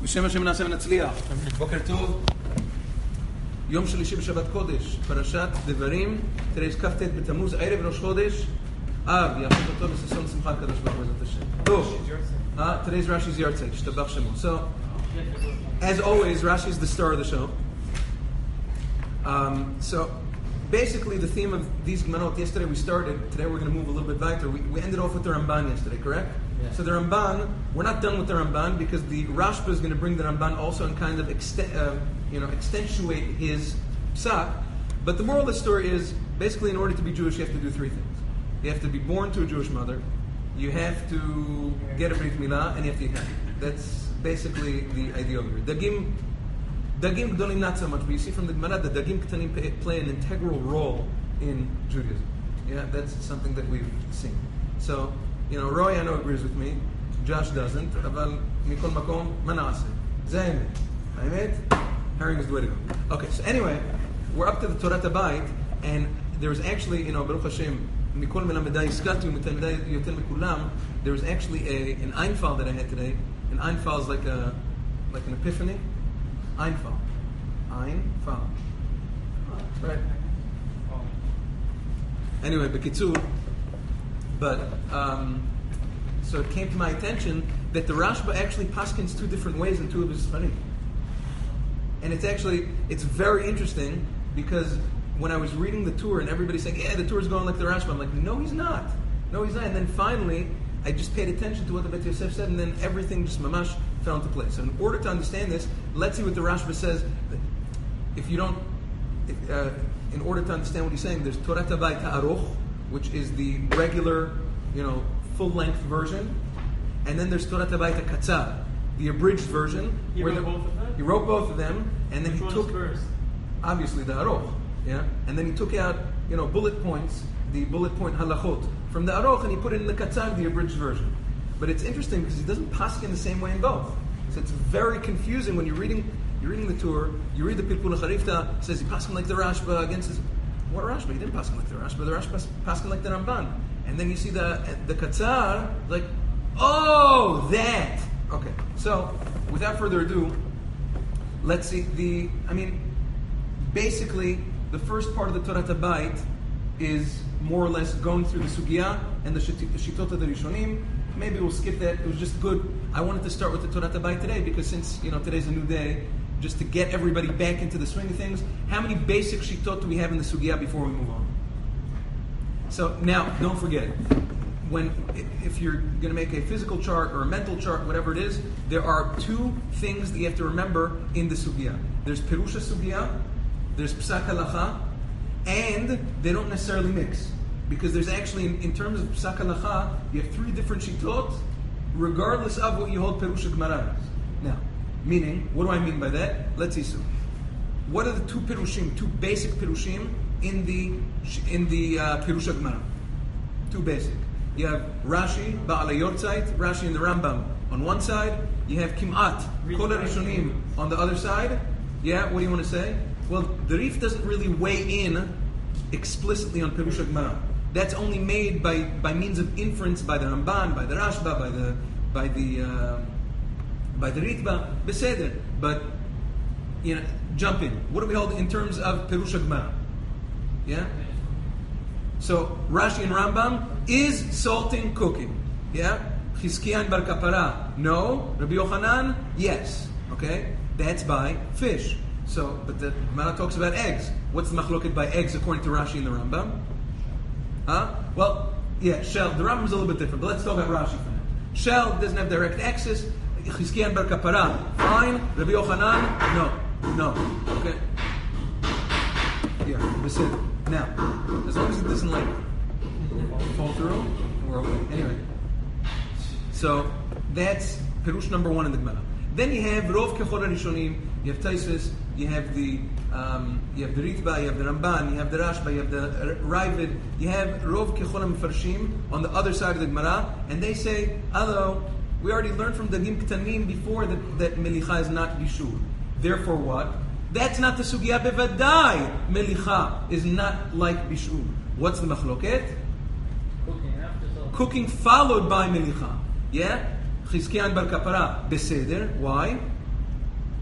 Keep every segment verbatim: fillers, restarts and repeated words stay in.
בשם השם נעשה ונצליח. בוקר טוב. יום שלישי בשבת קודש, פרשת דברים. Today's כ"ט בתמוז, ערב ראש חודש. אב, יאחד אותו לששון שמחה הקדוש ברוך הוא בעזרת השם. טוב. Uh, today's Rashi's yahrzeit. Shtabach Shemo. So, as always, Rashi is the star of the show. Um, so, basically, the theme of these Gemarot, yesterday we started, today we're going to move a little bit weiter. We, we ended off with the Ramban yesterday, correct? Yeah. So the Ramban, we're not done with the Ramban because the Rashba is going to bring the Ramban also and kind of exte- uh, you know, accentuate his psak. But the moral of the story is, basically, in order to be Jewish, you have to do three things. You have to be born to a Jewish mother, you have to get a Brit Milah, and you have to eat happy. That's basically the idea of it. Dagim, Dagim Gdolim not so much, but you see from the Gemara that Dagim Ketanim play an integral role in Judaism. Yeah, that's something that we've seen. So, you know, Roy I know agrees with me, Josh doesn't, אבל מכל מקום, מה נעשה? זה האמת. האמת? Herring is the way to go. Okay, so anyway, we're up to the Torah Tabayit, and there's actually, you know, Baruch Hashem, מכל מלמדי השכלתי ומתלמידי יותר מכולם, there was actually a, an Einfall that I had today. An Einfall is like a, like an epiphany. Einfall. Einfall. Right. Anyway, B'kitzur, but, um, so it came to my attention that the Rashba actually paskins two different ways in two of his Sfarim. And it's actually, it's very interesting because when I was reading the tour and everybody's saying, yeah, the tour is going like the Rashba, I'm like, no, he's not. No, he's not. And then finally, I just paid attention to what the Bet Yosef said, and then everything just mamash fell into place. So in order to understand this, let's see what the Rashba says. If you don't, if, uh, in order to understand what he's saying, there's Torah Tabayit Ha'aruch, which is the regular, you know, full-length version, and then there's Torah Tabayit Ha'Katzar, the abridged version. He wrote the, both of them? He wrote both of them, and then Which he took, first? obviously, the Aruch, yeah, and then he took out, you know, bullet points, the bullet point halachot from the Aruch, and he put it in the Katzar, the abridged version. But it's interesting because he doesn't paskin the same way in both. So it's very confusing when you're reading, you're reading the tour, you read the Pilpul Charifta, it says he paskin like the Rashba against his, what Rashba? He didn't paskin like the Rashba, the Rashba paskin like the Ramban. And then you see the the Katzar, like, oh, that. Okay, so without further ado, let's see the, I mean, basically, the first part of the Torah Tabayit is more or less going through the Sugya and the Shitot of the Rishonim. Maybe we'll skip that. It was just good. I wanted to start with the Torah Tabayit today because since, you know, today's a new day, just to get everybody back into the swing of things. How many basic Shitot do we have in the Sugya before we move on? So now, don't forget, when if you're going to make a physical chart or a mental chart, whatever it is, there are two things that you have to remember in the Sugya. There's Perusha Sugya, there's Psak Halacha, and they don't necessarily mix. Because there's actually, in, in terms of Psak Halacha, you have three different Shitot, regardless of what you hold Perusha Gemara as. Now, meaning, what do I mean by that? Let's see. So, what are the two Perushim, two basic Perushim in the in the uh, Perusha Gemara? Two basic. You have Rashi, Ba'alei Yortzeit, Rashi and the Rambam on one side. You have Kim'at, Kol HaRishonim on the other side. Yeah, what do you want to say? Well, the Rif doesn't really weigh in explicitly on Perusha Gemara. That's only made by, by means of inference by the Ramban, by the Rashba, by the by the uh, by the Ritba, Beseder. But you know, jump in. What do we hold in terms of Perusha Gemara? Yeah. So Rashi and Rambam is salting cooking. Yeah. Chizkiyan bar kapara. No. Rabbi Yochanan. Yes. Okay. That's by fish. So, but the Gemara talks about eggs. What's the machloket by eggs according to Rashi and the Rambam? Huh? Well, yeah, shell. The Rambam's a little bit different, but let's talk about Rashi for now. Shell doesn't have direct access. Chizkiyan bar kapara. Fine. Rabbi Yochanan. No. No. Okay. Yeah. That's it. Now, as long as it doesn't like fall through, we're okay. Anyway. So, that's Perush number one in the Gemara. Then you have Rov Kechol HaRishonim, you have Taisus, you have the um, you have the Ritba, you have the Ramban, you have the Rashba, you have the Ravid, you have Rov Kechol HaMefarshim on the other side of the Gemara, and they say, although we already learned from the Gim Ketanim before that, that Melicha is not Bishur. Therefore what? That's not the Sugya Bevadai. Melicha is not like Bishur. What's the machloket? Cooking after so. Cooking followed by Melicha. Yeah? Chizkiyan bar kapara, beseder. Why?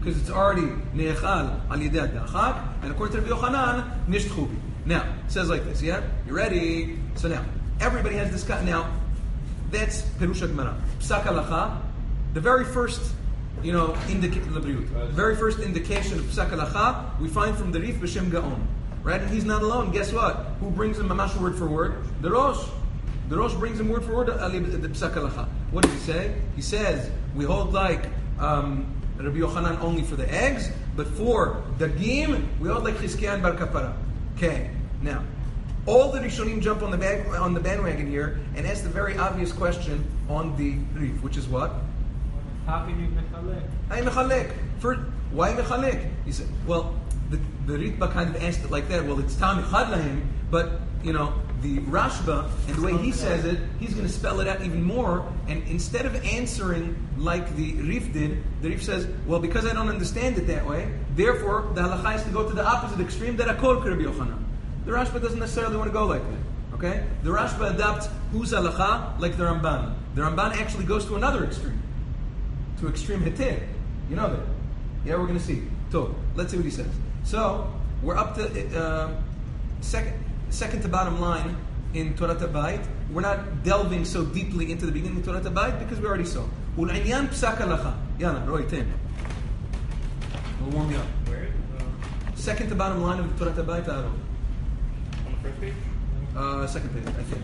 because it's already ne'echal al yedei dachak, and according to Rabbi Yochanan, nishtchubi. Now, it says like this, yeah? You ready? So now, everybody has this cut. Now, that's Perush Gemara. Psak halacha, the very first, you know, indication, the very first indication of Psak halacha, we find from the Rif B'Shem Gaon. Right? And he's not alone. Guess what? Who brings him mamash word for word? The Rosh. The Rosh brings him word for word, the Psak halacha. What does he say? He says, we hold like um, Rabbi Yochanan only for the eggs, but for dagim, we hold like Chizkiah and Bar Kapara. Okay, now, all the Rishonim jump on the bag, on the bandwagon here and ask the very obvious question on the Rif, which is what? How can you mechalek? Hey, mechalek. For why mechalek? He said, well, the the Ritba kind of asked it like that. Well, it's tam echad lahim, but you know the Rashba and the way he says it, he's going to spell it out even more. And instead of answering like the Rif did, the Rif says, well, because I don't understand it that way, therefore the halacha has to go to the opposite extreme that akol Rabbi Yochanan. The Rashba doesn't necessarily want to go like that. Okay, the Rashba adopts who's halacha like the Ramban. The Ramban actually goes to another extreme, to extreme heter. You know that? Yeah, we're going to see. So let's see what he says. So we're up to uh, second, second to bottom line in Torah Tabayit. We're not delving so deeply into the beginning of Torah Tabayit because we already saw. Ul'inyan psak halacha. Yana, Roy, Tim. We'll warm you up. Where? Uh, Second to bottom line of Torah Tabayit. on the first page? Uh, second page, I think.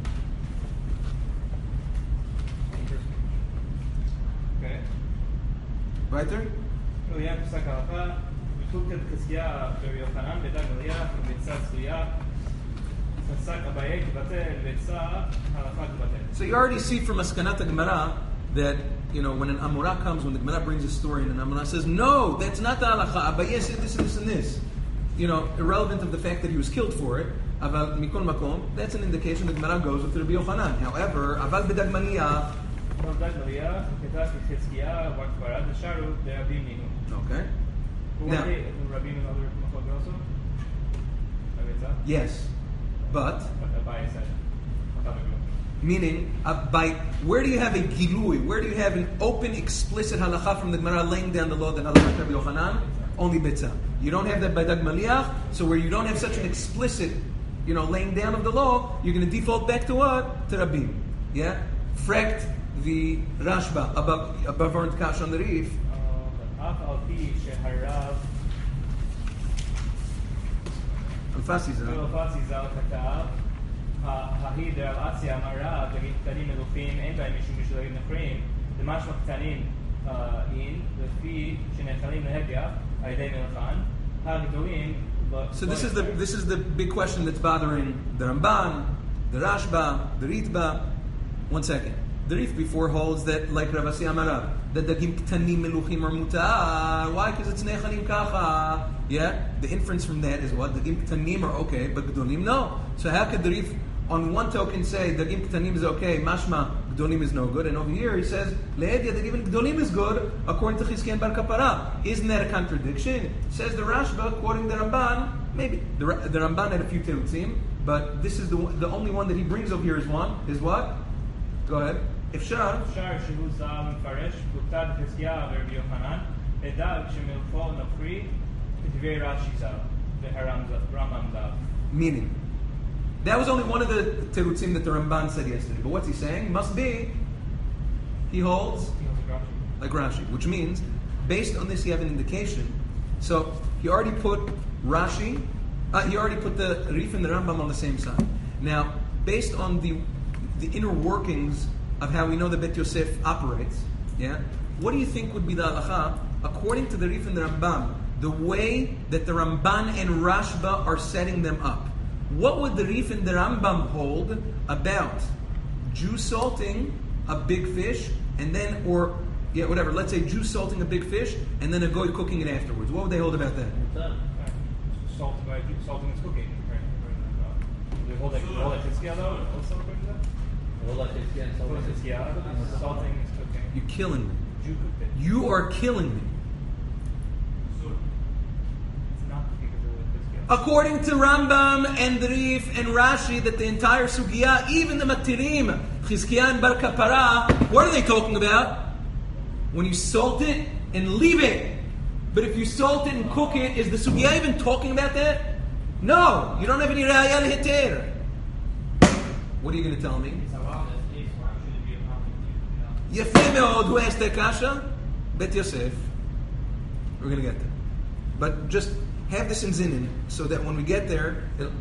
On the first page. Okay. Right there. עליין פסק ההלכה, וחוקת חזקיה רבי יוחנן, ביתה גליה, וביצה צלויה, פסק אביי כבטל, ביצה הלכה כבטל. So you already see from Askanat Gemara that, you know, when an Amorah comes, when the Gemara brings a story and an Amorah says, no, that's not the halacha, Abaye said this and this and this. You know, irrelevant of the fact that he was killed for it, Aval Mikol Makom, that's an indication the Gemara goes with Rabbi Yochanan. However, Aval B'Dagmaniya, נולדה גליה, כתב כחזקיה, וכברת השארו לרבים נינו. okay. Now, רבים in other מקומות also? הביצה? yes, but, אביי said. meaning, uh, by, where do you have a gilui? Where do you have an open, explicit halacha from the Gemara laying down the law that halacha Rabbi Yochanan? Only bitzah. You don't have that by Dag Maliach, so where you don't have such an explicit, you know, laying down of the law, you're going to default back to what? To Rabim. Yeah? Frekt the Rashba above above Arnd Kash on the Rif. אף על פי שהרב Alfasi Zal. אלפסי ז"ל כתב, ההיא דרבציה אמרה, דגים קטנים מלוכים, אין בהם משום משלבים נחרים, דמשמע קטנים אין, לפי שנאכלים להדיח על ידי מלאכן, הגדולים. So this is the this is the big question that's bothering the Ramban, the Rashba, the Ritba. One second. The Rif before holds that, like Rav Asi Amarav, that dagim ktanim meluchim are mutar. Why? Because it's nechanim kacha. Yeah? The inference from that is what? Dagim ktanim are okay, but gdolim no. So how could the Rif on one token say dagim ktanim is okay, mashma gdolim is no good, and over here he says le'edia that even gdolim is good according to Chizkiah and Bar Kapara. Isn't that a contradiction? Says the Rashba, quoting the Ramban. Maybe the, the Ramban had a few terutzim, but this is the the only one that he brings over here is one. Is what? Go ahead. אפשר, אפשר שהוא ז"ל מפרש, כותב חזקיה ורבי יוחנן, לדעת שמלכו נוכרי כדברי רש"י ז"ל, והרמב"ם ז"ל. Meaning, that was only one of the terutzim that the Ramban said yesterday. But what's he saying? Must be, he holds like Rashi, which means, based on this, you have an indication. So he already put Rashi, uh, he already put the Rif and the Rambam on the same side. Now, based on the the inner workings of how we know that Bet Yosef operates, yeah? What do you think would be the halacha according to the Rif and the Rambam? The way that the Ramban and Rashba are setting them up. What would the Rif and the Rambam hold about Jew salting a big fish and then, or yeah, whatever. Let's say Jew salting a big fish and then a goy cooking it afterwards. What would they hold about that? Salt by salting is cooking. Right? They hold like hold like Chizkiah though. Also according to that. Salting is cooking. You're killing me. Jew cooked it. You are killing me. It's not because of Chizkiah. According to Rambam and Rif and Rashi, that the entire Sugiyah, even the Matirim, Chizkiah and Bar Kapara, what are they talking about? When you salt it and leave it But if you salt it and cook it, is the sugya even talking about that? No, you don't have any raya l'heter. What are you going to tell me? Yefeh me'od, who asked that kasha? Bet Yosef. We're going to get there. But just have this in zinin, so that when we get there, it'll...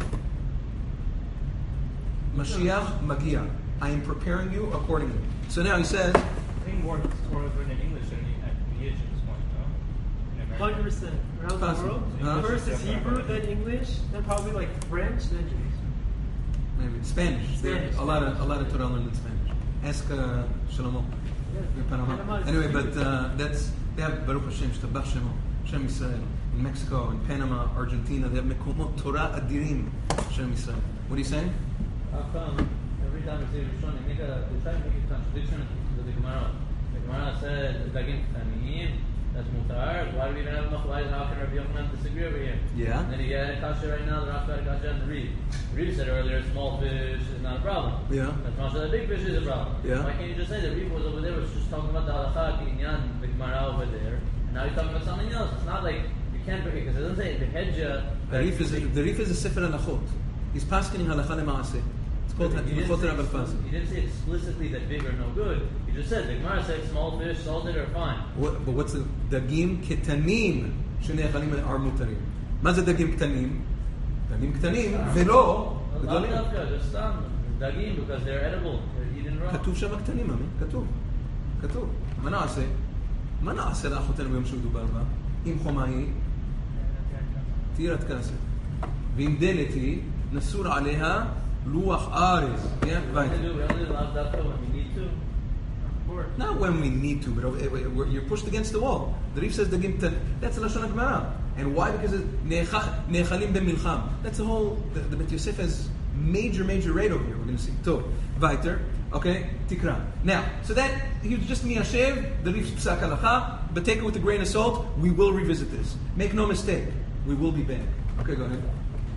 Mashiach Magia. I am preparing you accordingly. So now he says... I think more Torah is written in English than in Yiddish at this point, no? one hundred percent. Around the world. Huh? First is Hebrew, then English, then probably like French, then Jewish. Maybe Spanish. Spanish. A lot of a lot of Torah learned in Spanish. Ask uh, Shlomo. Yeah. in Panama. Panama is Anyway, Hebrew. but uh, that's they have Baruch Hashem, Shtabach Shemo, Shem Yisrael. In Mexico, in Panama, Argentina, they have Mekomot Torah Adirim, Shem Yisrael. What are you saying? How come every time we say Rishon, they make a they try to make a contradiction to the Gemara? The Gemara said Dagim Ktanim, that's mutar. Why do we even have machlokes? How can Rabbi Yochanan disagree over here? Yeah. And then you get kasha right now. The Rav got a kasha on the Reed. The Reed said earlier, small fish is not a problem. Yeah. That's Masha, the big fish is a problem. Yeah. Why can't you just say the Reed was over there? Was just talking about the halacha, kinyan, the Gemara over there, and now you're talking about something else. It's not like you can't break it because it doesn't say the hedja. The Rif is the Rif is a Sefer Halachot. He's paskening halacha lemaaseh. It's called He didn't, Halachot say, Rav Alfasi. he didn't say explicitly that big or no good. He just said the Gemara said small fish, salted are fine. What, but what's the dagim ketanim shenechalim are mutarim? מה זה דגים קטנים? דגים קטנים ולא Lav גדולים. dafka, just stam, dagim, because they're edible. They're eaten raw. כתוב שם קטנים, אמי, כתוב. כתוב. מה נעשה? מה נעשה לאחותינו ביום שמדובר בה? אם חומה היא, תירת כסף. ואם דלת היא, נסור עליה לוח ארז. Yeah, We right. only do, we only do lav dafka when we need to. Of course. Not when we need to, but uh, we're- you're pushed against the wall. The Rif says dagim ktan. That's Lashon HaGemara. And why? Because it's ne'echalim b'milcham. That's the whole, the, the Bet Yosef has major, major rate over here. We're going to see. Tov. Weiter. Okay? Tikra. Now, so that, he was just miyashev, the Rif's psak halacha, but take it with a grain of salt. We will revisit this. Make no mistake. We will be back. Okay, go ahead.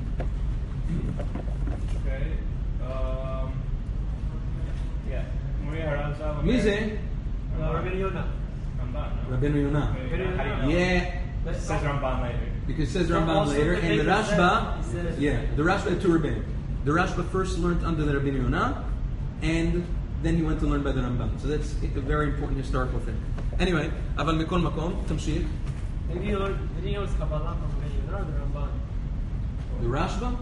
Okay. Um, yeah. Maria Harazal. מי זה? Uh, Rabbi Yonah. Ramban. no? Rabbeinu Yonah. How do you know? Yeah. It says Ramban later. Because it says So Rambam also later, the and the Beit Yosef, Rashba, he says- yeah, the Rashba had two Rebbeim. The Rashba first learned under the Rabbeinu Yonah, and then he went to learn by the Rambam. So that's a very important historical thing. Anyway, אבל מכל מקום, תמשיך. Did he learn? Did he know his Kabbalah from Rabbi Yonah or the Ramban? The Rashba?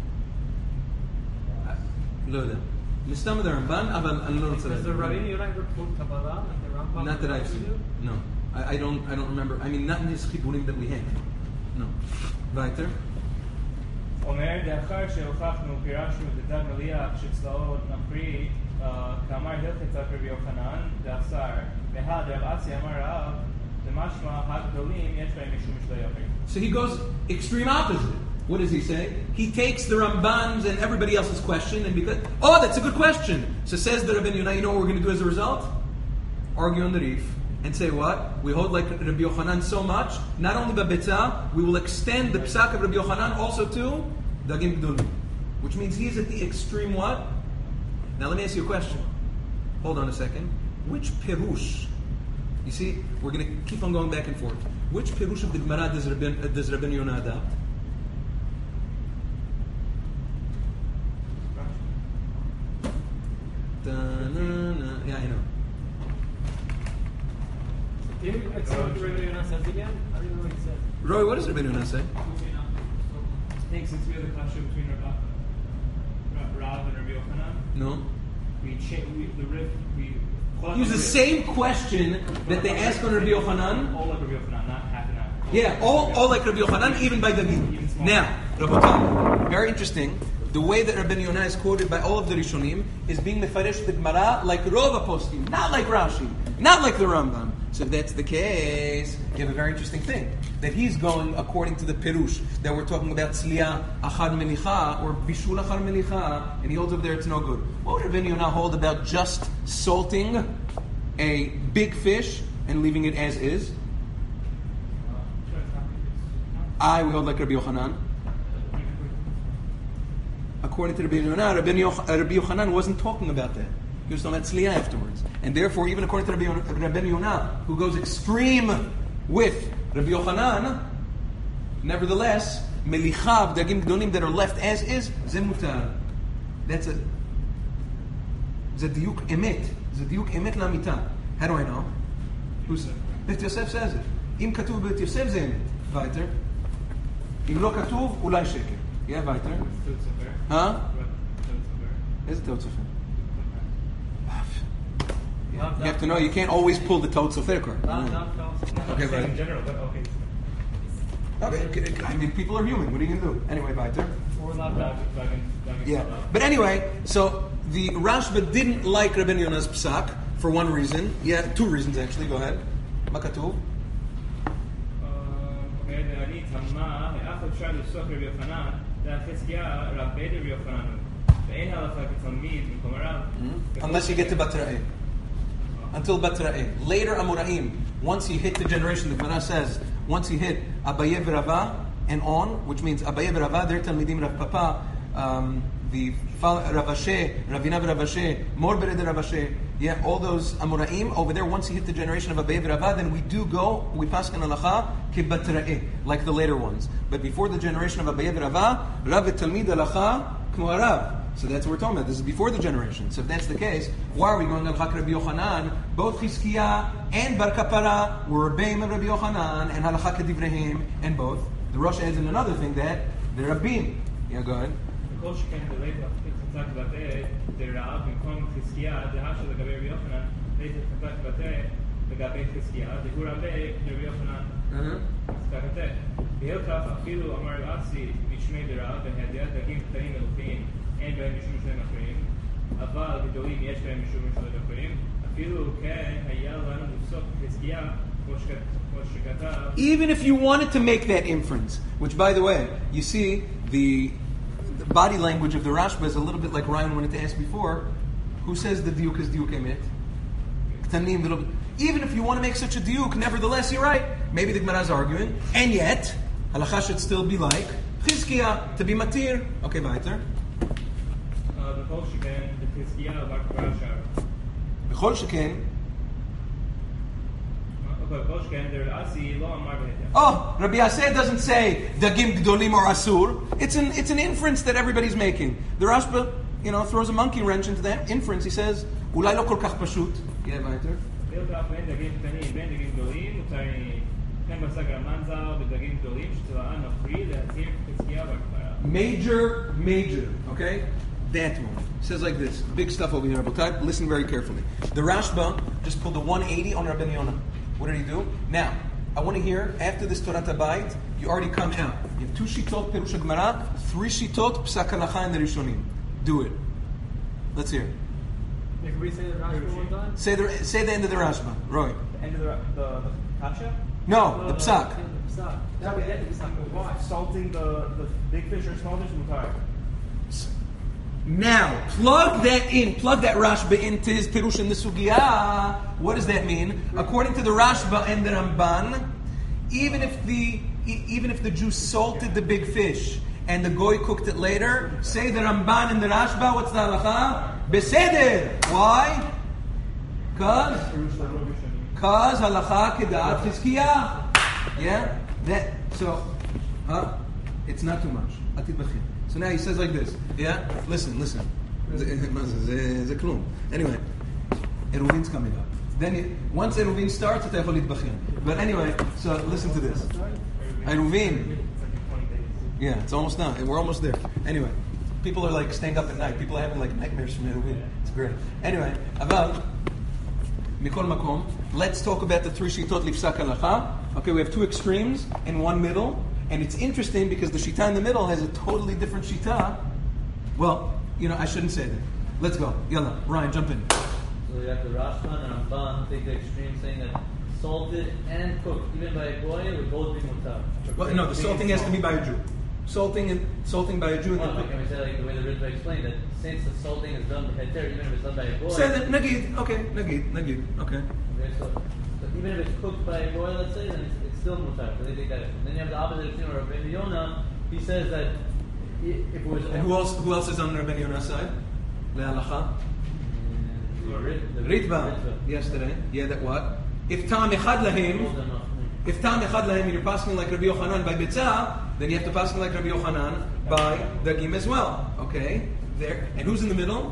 לא יודע. מסתם the Ramban, אבל אני לא רוצה Does the Rabbi להגיד. Yonah ever quote Kabbalah like the Rambam? Not that I've usually seen. do? No. I, I don't I don't remember. I mean, not in his chiburim that we have. No. Weiter. אומר, לאחר שהוכחנו, פירשנו את דג מליח שצלעות נפריד, אה, כאמר הלכת רבי יוחנן, דאסר, והד רב אצי אמר רב, למשמע הגדולים יש בהם משום שלא יבין. So he goes extreme opposite. What does he say? He takes the Ramban's and everybody else's question, and because oh, that's a good question. So says the Rabbeinu Yonah, you know what we're going to do as a result? Argue on the Rif and say what? We hold like Rabbi Yochanan so much. Not only Babetza, we will extend the psak of Rabbi Yochanan also to Dagim Gdolim, which means he's at the extreme what? Now let me ask you a question. Hold on a second. Which perush? You see, we're going to keep on going back and forth. Which perush of the Gemara does Rabbi, uh, does Rabbi Yonah adopt? Da-na-na. Yeah, I know. Can you explain what Rabbi Yonah says again? I don't know what he says. Roy, what does Rabbi Yonah say? I think since we have the kasha between Rav, Rav and Rabbi Yochanan, No. we cha- we the riff we Use the same question that they asked on Rabbi Yochanan. all like Rabbi Yochanan, not half and half. Yeah, all, all like Rabbi Yochanan, even by David. Now, Rabbi very interesting. The way that Rabbi Yonah is quoted by all of the Rishonim is being mefaresh the Gemara like Rova Poskim, not like Rashi, not like the Rambam. So if that's the case, you have a very interesting thing. That he's going according to the Perush, that we're talking about Tzliya Achad Melicha, or Bishul Achad Melicha, and he holds over there it's no good. What would Rabbi Yonah hold about just salting a big fish and leaving it as is? I will hold like Rabbi Yochanan. According to Rabbi Yonah, Rabbi Yoch- Rabbi Yochanan wasn't talking about that. He was talking about Tzliya afterwards. And therefore, even according to Rabbi Yon- Rabbi Yonah, who goes extreme with Rabbi Yochanan, nevertheless, melichav dagim gdolim that are left as is, ze mutar. That's a ze diuk emet, ze diuk emet lamita. How do I know? Who's Bet Yosef says it. Im katuv Bet Yosef ze emet. Weiter. Im lo katuv ulai sheker. Yeah, weiter. Huh? Is it Totzufer? You have to know you can't always pull the Totzufer card. Okay, in right. general, but okay. Okay, I mean, people are human. What are you going to do? Anyway, weiter. Or not Yeah. But anyway, so the Rashba didn't like Rabbeinu Yonah's psak for one reason. Yeah, two reasons actually. Go ahead. Makatuv. Okay, ואני תמה, איך אפשר לפסוק רבי יוחנן, לחזקיה רבי רבי יוחנן הוא. ואין הלכה כתלמיד במקום הרב. Unless you get to Batra'eh. Until Batra'eh. Later Amoraim, once he hit the generation, the Gemara says, once he hit Abaye v'Rava and on, which means Abaye v'Rava, their Talmidim Rav Papa, um, the Rav Ashe, Ravina v'Rav Ashe, Mor bered Rav Ashe, yeah, all those Amoraim over there. Once he hit the generation of Abaye v'Rava, then we do go, we pass an halacha ki Batra'eh, like the later ones. But before the generation of Abaye v'Rava, Rav Talmid halacha k'mo Rav. So that's what we're talking about. This is before the generation. So if that's the case, why are we going to Halacha Rabbi Yochanan? Both Chizkiah and Bar Kapara were Rabbeim and Rabbi Yochanan and Halacha Kedivrehim and both. The Rosh adds in another thing that they're Rabbim. Yeah, go ahead. וכל שכן דלית חצק בתה דרעה במקום חזקיה דהה של לגבי רבי יוחנן לית חצק בתה לגבי חזקיה דהוא רבי רבי יוחנן חצק בתה בהיל כך אפילו אמר אסי משמי דרעה בהדיעה דגים קטנים אלופיים אין בהם משום שלהם אחרים אבל גדולים יש בהם משום שלהם אחרים אפילו כן היה לנו לפסוק חזקיה כמו שכתב. Even if you wanted to make that inference, which by the way, you see the The body language of the Rashba is a little bit like Ryan wanted to ask before. Who says the diuk is diuk emet? Ktanim, little bit. Even if you want to make such a diuk, nevertheless, you're right. Maybe the Gemara is arguing. And yet, halacha should still be like Chizkiah, to be matir. Okay, weiter. בכל שכן, בחזקיה ובר קפרה שר. בכל שכן. בכל שכן, דרע אסי לא אמר בהדיעה. Oh, Rabbi Yaseh doesn't say dagim gdolim or asur. It's an it's an inference that everybody's making. The Rashba, you know, throws a monkey wrench into that inference. He says, "Ulai lo kol kach pashut." Yeah, weiter. בהיל כך בין דגים קטנים בין דגים גדולים, מותרים כן בסגר המנזר בדגים גדולים שצבאן נפרי להתיר חזקיה ובר קפרה. Major, major. Okay, that one says like this. Big stuff over here. Rabotai, listen very carefully. The Rashba just pulled a one eighty on Rabbeinu Yonah. What did he do? Now, I want to hear, after this Torah Tabayit, you already come out. You have two shitot Perush Gemara, three shitot Psak Halacha in the Rishonim. Do it. Let's hear. Can we say the Rashba one time? Say the say the end of the Rashba. Roy. The end of the the, the kasha? No, the Psak. The Psak. That would end the Psak. Why? Salting the, the big fish or small fish mutar. Now, plug that in, plug that Rashba into his Perush in the Sugiyah. What does that mean? According to the Rashba and the Ramban, even if the even if the Jew salted the big fish and the Goy cooked it later, say the Ramban and the Rashba, what's the halacha? Beseder. Why? Cause, cause halacha kedat chizkiyah. Yeah? That, so, huh? It's not too much. Atid b'chir. So now he says like this. Yeah? Listen, listen. זה כלום. Anyway, Eruvin's coming up. Then he, once Eruvin starts, אתה יכול להתבחין. But anyway, so listen to this. Eruvin. Yeah, it's almost done. We're almost there. Anyway, people are like staying up at night. People are having like nightmares from Eruvin. It's great. Anyway, about Mikol Makom, let's talk about the three shitot lifsak halacha. Okay, we have two extremes and one middle. And it's interesting because the shita in the middle has a totally different shita. Well, you know, I shouldn't say that. Let's go. Yalla, Ryan, jump in. So you have the Rashba and Ramban take the extreme, saying that salted and cooked, even by a goy, would both be mutar. Well, no, the salting has to be by a Jew. Salting and salting by a Jew. Well, can we say like the way the Ritva explained that since the salting is done by heter, even if it's done by a goy. Say that nagid. Okay, nagid, nagid. Okay. Okay, so, so even if it's cooked by a goy, let's say, then it's, it's still mutar. So they take that. Then you have the opposite extreme of Rabbeinu Yonah. He says that if it was. And who else? Who else is on Rabbeinu Yonah's side? Le'alacha. The Rit- the Ritva. Ritva. Yesterday. Yeah, that what? If tam echad lahim. If Tam Echad Lahem, and you're passing like Rabbi Yochanan by Bitzah, then you have to pass like Rabbi Yochanan by Dagim as well. Okay? There. And who's in the middle?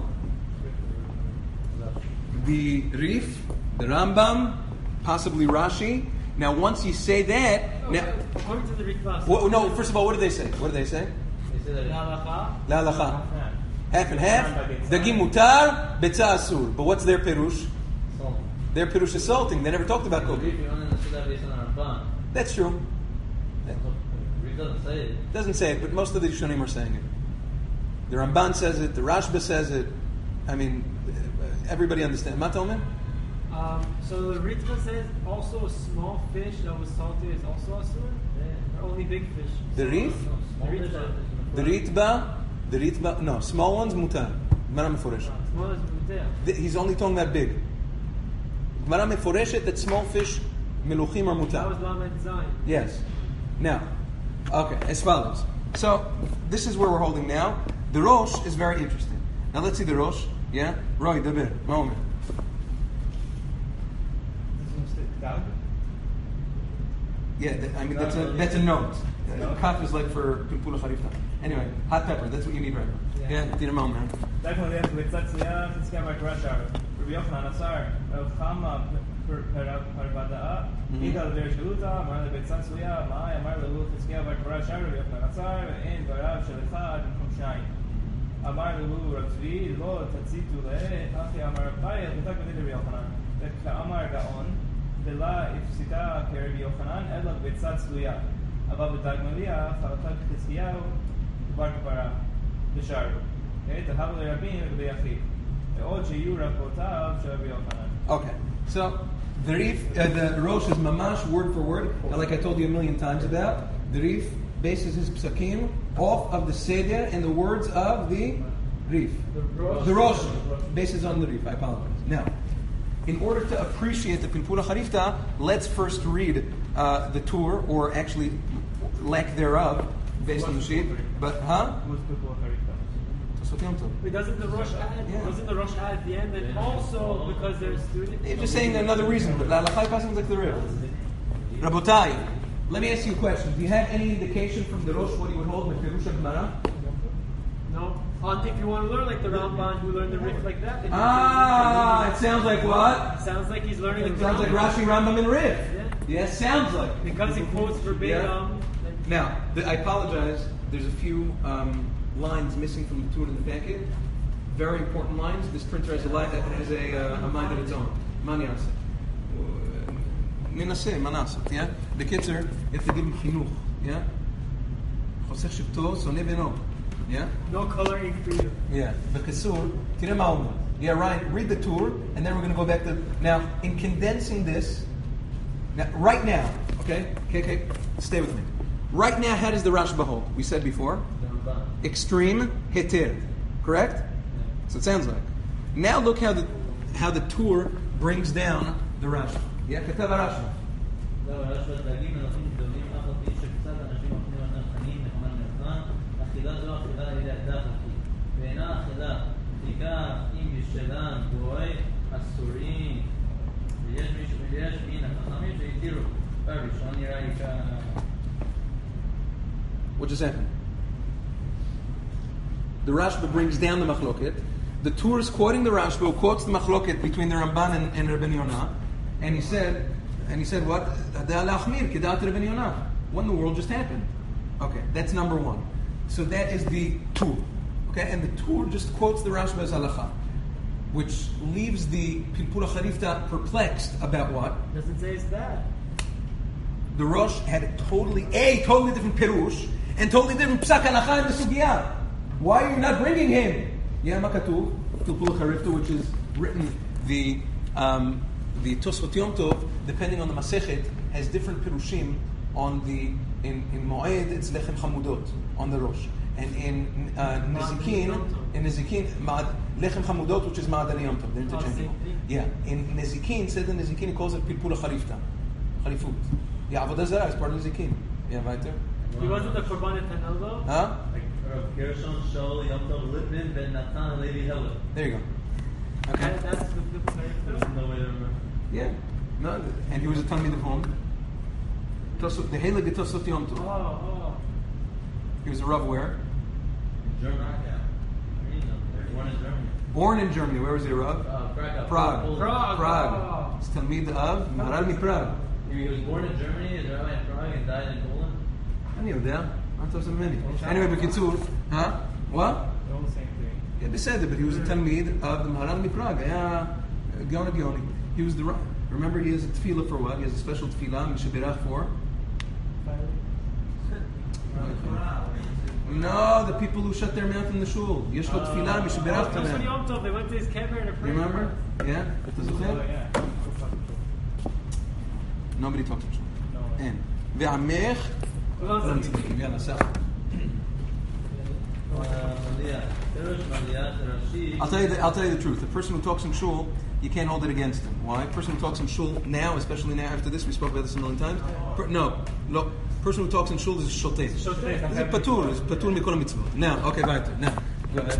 The Rif, the Rambam, possibly Rashi. Now, once you say that, No, now, according to the Rikvas. well, no. First of all, what do they say? What do they say? They say that Halacha. La halacha. Half and half. Dagim mutar, Bitzah asur. But what's their perush? salt. Their perush is salting. They never talked about If cooking. you only understood that based on our Ramban, That's true. Reed doesn't say it. It doesn't say it, but most of the Rishonim are saying it. The Ramban says it. The Rashba says it. I mean, everybody understands. Matomen? Um, so the Ritva says also a small fish that was salted is also asur, or only big fish? The Rif? Small fish Ritva. The Ritba? The Ritba? No, small ones, mutar. Gemara meforeshet. Small is muter. Th- He's only talking about big. Gemara meforeshet that small fish, meluchim, are That was mutar. Lamed Zayin. Yes. Now, okay, as follows. So, this is where we're holding now. The Rosh is very interesting. Now, let's see the Rosh. Yeah? Roy, Daber, moment. Yeah, th- I mean, that's a, that's a note. Uh, Kaf is like for Pimpula Harifta. Anyway, hot pepper, that's what you need right now. Yeah, yeah Tina man. Second, we have to accept Tzliya, Tzliya by Grashar. Rabbi Yochanan Asar, Rav Chama Parvada'a, Ida Lever Shaluta, Amar Lebet Tzliya, Ma'ai, Amar Levu Tzliya by Grashar, Rabbi Yochanan Asar, and Barav Shalechad, and Chumshain. Amar Levu Rav Tzvi, Lo Tatzitu Le, Achi Amar Abtai, Tatak Medid Rabbi Yochanan. Vekka Amar Gaon, Vela Ifsita Kerbi Yochanan, Ela Lebet Tzliya. Abba B'Tagmalia, Chalatak Tzliyahu, Bar Kapara, Bisharu. Okay, the Havle Rabin Rabbi Yachid. All Jeyu Rabotav Rabbi Yochanan. Okay, so the Rif, uh, the Rosh is mamash word for word, and like I told you a million times about, the Rif bases his psakim off of the Seder and the words of the Rif. The Rosh bases on the Rif, I apologize. Now, in order to appreciate the Pimpula Harifta, let's first read uh, the Tur, or actually lack thereof, based on the sheet. But, huh? What's people Harifta? Wait, doesn't the Rosh add? Yeah. Doesn't the Rosh add at the end? And also because there's students. You're just saying another reason, but La Lachai passing like the Rif. Rabotai, let me ask you a question. Do you have any indication from the Rosh what he would hold with Pirusha Gemara? No. Uh, if you want to learn like the Ramban who learned the Rif like that, then you Ah, it can- sounds like what? sounds like he's learning It the sounds like Ramban. Rashi, Rambam, and Rif. Yeah. Yes, sounds like. Because he quotes verbatim. then- Now, the, I apologize. There's a few um, lines missing from the tour in the packet. Very important lines. This printer has a, li- has a, uh, a mind of its own. Manias. Minaseh, manasat, yeah? Bekitzer, you have to give him chinuch, yeah? Chosech shibto, soneh beno, yeah? No coloring for you. Yeah. Bekisur, tireh ma omer. Yeah, Ryan, read the tour, and then we're going to go back to... Now, in condensing this, now, right now, okay? Okay, okay, stay with me. Right now, how does the Rashba hold? We said before, The Ramban. extreme heter, correct? So it sounds like. Now look how the how the tour brings down the Rashba. Yeah, כתב הרשב"א. זהו, הרשב"א דגים מלכים גדולים, אף על פי שקצת אנשים אוכלים אותם חיים מחמת מבחן, אכילה זו אכילה על ידי אקדח אחי. ואינה אכילה, בדיקה אם בשלם גוי, אסורים. ויש מישהו, ויש מן החכמים שהתירו. בראשון נראה לי כ... What just happened? The Rashba brings down the machloket. The Tur is quoting the Rashba, who quotes the machloket between the Ramban and, and Rabbi Yonah, and he said, and he said, what? What in the world just happened? Okay, that's number one. So that is the Tur. Okay, and the Tur just quotes the Rashba as halacha, which leaves the Pilpula Charifta perplexed about what? Doesn't say it's bad. The Rosh had a totally, a totally different Perush, and totally different Psak Halacha in the Sugiyah. Why are you not bringing him? Yeah, Makatuv, Pilpula Charifta, which is written, the um, the Tosfot Yom Tov, depending on the Masechet, has different Perushim on the, in, in Moed, it's Lechem Chamudot, on the Rosh. And in uh, Nezikin, in Nezikin, Ma'ad, Lechem Chamudot, which is Ma'adani Yom Tov, they're interchangeable. Yeah, in Nezikin, said in Nezikin, he calls it Pilpula Charifta, Charifut. Yeah, Avodah Zarah is part of Nezikin. Yeah, right there. He wasn't the Korban Tanel though? Huh? Like Rav Gershon, Shaul, Yom Tov, Lippin, Ben Natan, Levi Heller. There you go. Okay. That- That's the There's Pilpul no way to remember. Yeah. No, and he was a Talmid of whom? Tosfot, the Heilige Tosfot Yom Tov. Oh, oh. He was a Rav where? Germany. Born in Germany. Born in Germany. Where was he a Rav? Uh, Prague. Prague. Prague. Prague. Oh. It's Talmid of Maharal Miprague. He was born in Germany, and rabbi in Prague, and died in Poland. אני יודע, אל תעשה ממני. Anyway, בקיצור, huh? What? They're all the same thing. Yeah, בסדר, but he was a Talmid of the Maharal Miprague. היה גאון הגאוני. He was the Rav. Remember, he has a tefillah for what? He has a special tefillah, Mishabirach for? No, the people who shut their mouth in the shul. יש לו תפילה, משבירך Just when תלם. Yom Tov, they went to his kever and a prayer. Remember? Yeah? אתה Oh, זוכר? yeah. Nobody talks in shul. No. אין. ועמך, כולם צדיקים. יאללה, סע. Malia. Pirush Malia, Rashi. I'll tell you the, I'll tell you the truth. The person who talks in shul, you can't hold it against him. Why? A person who talks in shul now, especially now after this, we spoke about this a million times. Per, no, no. Person who talks in shul is shoteh. Shoteh. This is patur. It's patur mikol mitzvot. Now, okay, weiter. Now, go ahead.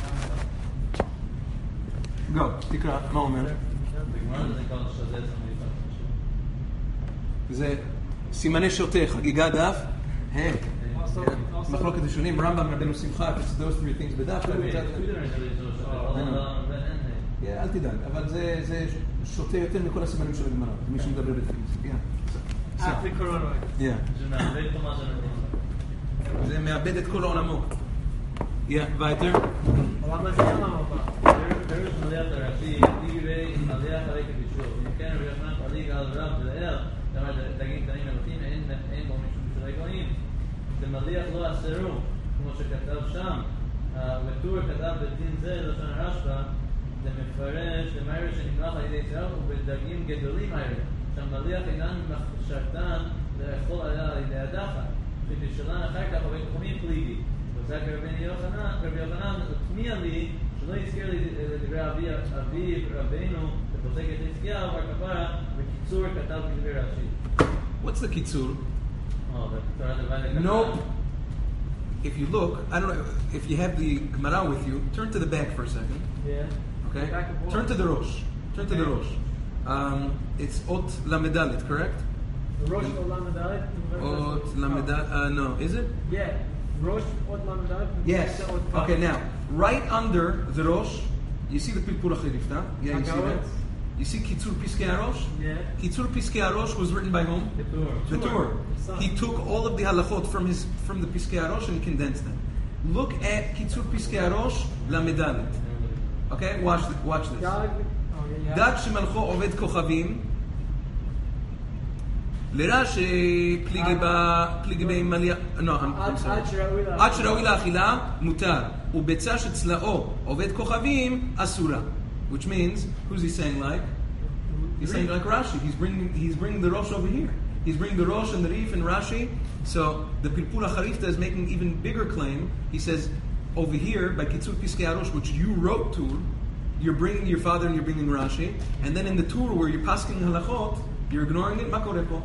Go. תקרא, מה הוא אומר? בגמרא זה נקרא שזאת המליפת. זה סימני שוטה, חגיגה דף, ה' Also, also, מחלוקת ראשונים, רמב"ם, רבנו שמחה, if it's those three things בדף, Yeah, אל תדאג, אבל זה זה שוטה יותר מכל הסימנים של הגמרא, מי שמדבר בתפילה. after Corona. Yeah. זה מעבד כל מה שאנחנו זה מאבד את כל העולמו. Yeah, weiter. למה זה למה הבא? פירוש מליאת הרש"י, דיגרי מליאת הרקע בישול. אם כן, רבי יוחנן פליג על רב ולאל, למה דגים קטנים אלוקים, אין בו משום של הגויים. זה מליח לא אסרו, כמו שכתב שם. וטור כתב בדין זה, לשון הרשב"א, זה מפרש למאיר שנמלך על ידי ישראל ובדגים גדולים האלה. שהמליח אינן משרתן לאכול עליה על ידי הדחת. שתשלן אחר כך עובד תחומים פליגי. וזה רבי יוחנן, רבי יוחנן, תמיע לי, שלא יזכיר לי לדברי אבי, אבי רבינו, לפוסק את חזקיהו, בר כפרה, בקיצור כתב כדברי רש"י. What's the kitzur? Oh, the Torah divided. Nope. If you look, I don't know, if you have the Gemara with you, turn to the back for a second. Yeah. Okay? Back and forth. Turn to the Rosh. Turn to the Okay. Rosh. Um, it's Ot Lamedalit, correct? Rosh Olam Adalet. Ot Lamedalit, uh, no, is it? Yeah. Rosh Olam Adalet. Yes. Okay, now, right under the Rosh, you see the Pilpul HaChirifta? Yeah, you see that? You see Kitzur Piskei HaRosh? Yeah. Kitzur Piskei HaRosh was written by whom? The Torah. The Torah. Son. He took all of the halachot from his from the Piskei HaRosh and he condensed them. Look at Kitzur Piskei HaRosh Lamedalit. Okay, watch this. Watch this. God. Oh, yeah. דג שמלכו עובד כוכבים, לרע שפליגי ב... פליגי במליה... No, I'm, I'm sorry. עד שראוי לאכילה. עד שראוי לאכילה, מותר. וביצה שצלעו עובד כוכבים, אסורה. Which means, who's he saying like? He's saying like Rashi. He's bringing, he's bringing the Rosh over here. He's bringing the Rosh and the Rif and Rashi. So the Pilpul HaCharifta is making even bigger claim. He says, over here, by Kitzur Piskei HaRosh, which you wrote to, you're bringing your father and you're bringing Rashi. And then in the Tur, where you're pasking halachot, you're ignoring it. מה קורה פה?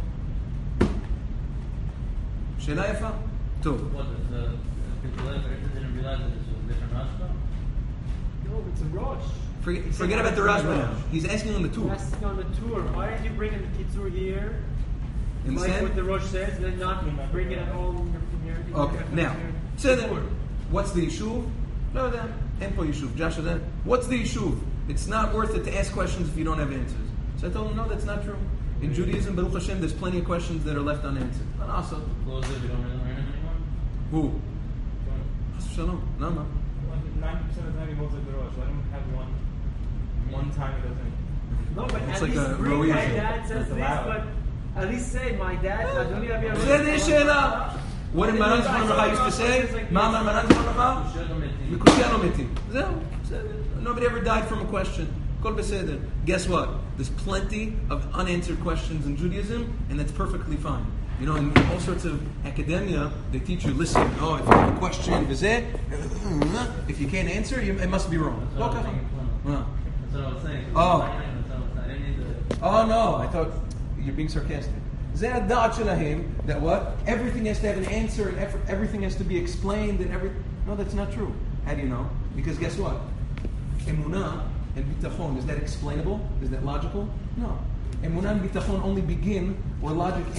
שאלה יפה. טוב. What, the, the people that didn't realize that this was a different Rashba? No, it's a Rosh. Forget, forget about the Rashba now. He's asking on the Tur. Asking on the tour. Why did you bring in the Kitzur here? In the like sand? what the Rosh says, and then not bring it at all in your, in your Okay, now, so then, what's the yishuv? No, then, אין פה yishuv. Joshua, then, what's the yishuv? It's not worth it to ask questions if you don't have answers. So I told him, no, that's not true. In Judaism, Baruch Hashem, there's plenty of questions that are left unanswered. And also, Close it, we don't really learn it anymore? who? Chas v'shalom. Lama? ninety percent of the time he holds like the Rosh. Let him have one. One time he doesn't. No, but It's at like least a bring my Roeism. dad says That's this, allowed. but at least say my dad. Adoni Avi Avi- זה די שאלה. What did Maran Zman Racha used to say? מה אמר מרן זמן רחה? Should have been- מקושייה לא מתים. זהו, בסדר. Nobody ever died from a question. הכל בסדר. Guess what? There's plenty of unanswered questions in Judaism, and that's perfectly fine. You know, in all sorts of academia, they teach you, listen, oh, if you have a question, v'zeh, if you can't answer, you, it must be wrong. That's what I was Okay. thinking. Well, That's what I was saying. Oh. That's what I was saying. I didn't need to- Oh no, I thought you're being sarcastic. זה הדעת שלהם, that what? Everything has to have an answer and eff- everything has to be explained and every... No, that's not true. How do you know? Because guess what? Emunah and bitachon, is that explainable? Is that logical? No. Emunah and bitachon only begin where logic ends.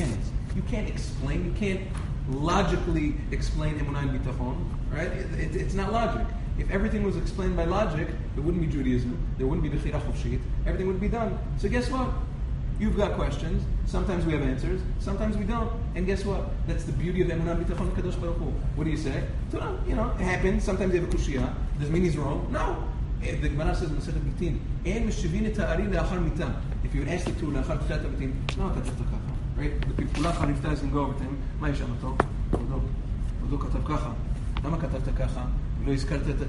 you can't explain, you can't logically explain emunah and bitachon, right? It, it, it's not logic. If everything was explained by logic, there wouldn't be Judaism, there wouldn't be bechira chofshit, everything would be done. So guess what? You've got questions, sometimes we have answers, sometimes we don't. And guess what? That's the beauty of emunah and bitachon HaKadosh Baruch Hu. What do you say? So, you know, it happens, sometimes you have a kushiyah, does mean he's wrong? No. The Gemara says in Masechet Gitin, "En meshivin et ha'ari le'achar mitah." If you would ask the two le'achar tchilat hamitim, no, כתבת ככה. Right? The Pipulach HaNifta is going to go over to him. מה יש שם אותו? כבודו. כבודו כתב ככה. למה כתבת ככה? לא הזכרת את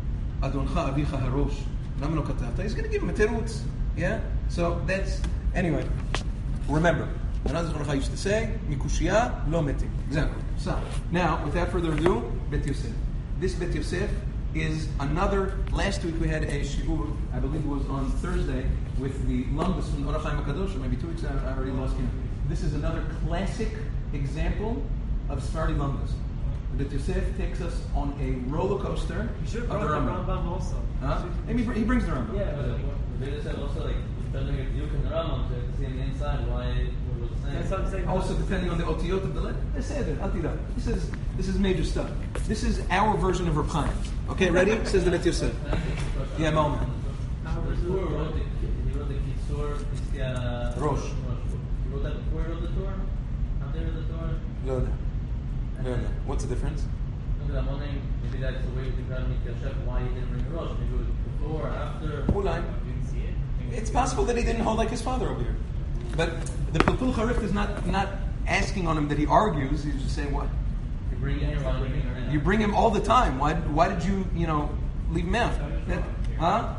אדונך אביך הראש. למה לא כתבת? He's going to give him a תירוץ. Yeah? So that's, anyway. Remember, Anaz Baruch used to say, "Mikushia lo metim." Exactly. So, now, without further ado, Bet Yosef. This Bet Yosef is another. Last week we had a shiur, I believe it was on Thursday, with the Lumbus from Orach Chaim HaKadosh, or maybe two weeks. I, I already lost count. This is another classic example of Sephardi Lumbus. Bet Yosef takes us on a roller coaster You should of have the brought the Rambam. Rambam also. Huh? And he, br- he brings the Rambam. Yeah, But but they said also like depending if you can Rambam to see on the inside why what was saying. that's what I'm saying. Also, depending on the otiyot of the letter, they say that. Al tira. This is this is major stuff. This is our version of Reb Chaim. Okay, ready? Says the Bet Yosef. Yeah, moment. Who wrote the he wrote the Kitzur? It's the Rosh. He wrote that before he wrote the Torah. After he wrote the Torah. No, no. No, no. What's the difference? Look, I'm wondering maybe that's the way we can make Yosef why he didn't bring the Rosh. Maybe it was before or after. Ulai. You didn't see it? It's possible that he didn't hold like his father over here. But the Pilpul Charif is not not asking on him that he argues. He's just saying, what? You bring in your own. You bring him all the time. Why Why did you, you know, leave him out? That- huh?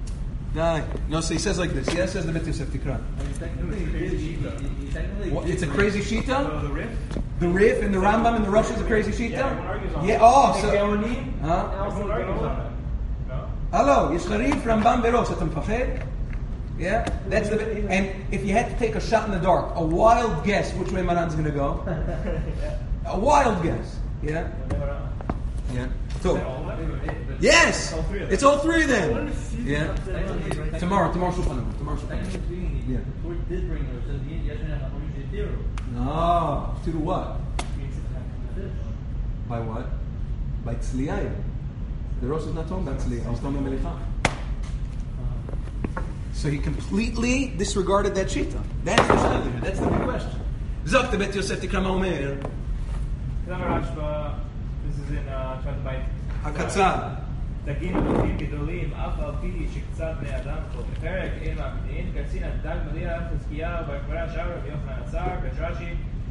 No, no, so he says like this. Yeah, says the Bet Yosef Tikra. I mean, technically, he did- he- he- he technically What, did it's a bring- crazy shita? So the riff? The Rif and the Rambam and the Rosh is a crazy shita? Yeah, everyone argues on Yeah, it. oh, so... Geonim, Huh? and also Everyone argues Geonim. on it. No? Hello, יש חריף, רמב"ם וראש, אתה מפחד? Yeah, that's the... And if you had to take a shot in the dark, a wild guess which way Maran's going to go, a wild guess, yeah? Yeah. So, yes! All three of them. It's all three of What them. if you Yeah. got the- Tomorrow, tomorrow Shulchan Aruch, tomorrow Shulchan Technically Aruch. speaking, he Yeah. the Torah did bring her. So the Yeshua Hamorim Shetiru. No, to do what? By what? By tzliyah. The Rosh is not talking about tzliyah, he's talking about melicha. So he completely disregarded that shita. That's the shita. That's the big question. Zok the Bet Yosef Tikram Omer. Kedama Rashba, this is in uh, Shabbat Bayit. הקצר. דגים אלוהים גדולים, אף על פי שקצת בני אדם פה. בפרק אין מעמידין, קצין הדג מליח, חזקיה, ובגמרא שער רבי יוחנן הצר, ברש"י,